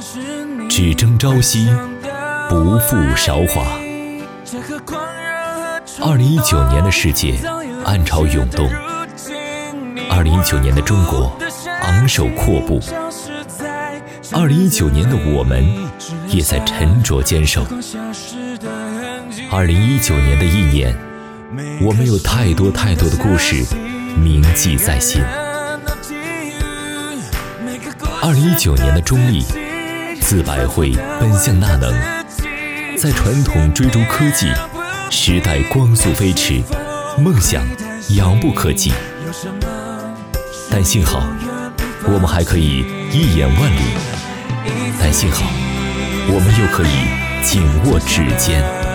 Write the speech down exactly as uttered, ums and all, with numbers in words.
只争朝夕，不负韶华。二零一九年的世界暗潮涌动，二零一九年的中国昂首阔步，二零一九年的我们也在沉着坚守。二零一九年的一年，我们有太多太多的故事铭记在心。二零一九年的中立，自百汇奔向纳能，在传统追逐科技，时代光速飞驰，梦想遥不可及。但幸好，我们还可以一眼万里；但幸好，我们又可以紧握指尖。